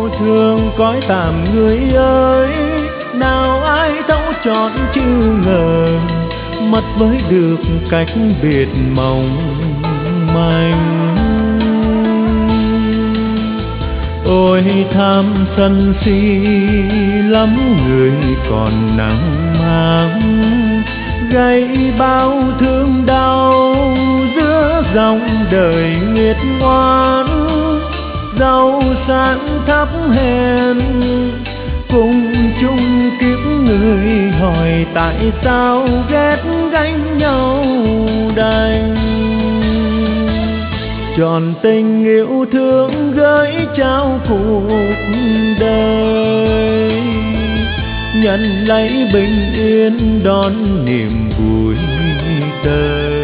thương cõi tạm người ơi, nào ai thấu trọn chứ ngờ, mất với được cách biệt mong manh. Ôi tham sân si lắm người còn nắng mang, gây bao thương đau giữa dòng đời nghiệt ngoan. Giàu sang thấp hèn cùng chung kiếp người, hỏi tại sao ghét gánh nhau đành. Tròn tình yêu thương gửi trao cuộc đời, nhận lấy bình yên đón niềm vui tươi.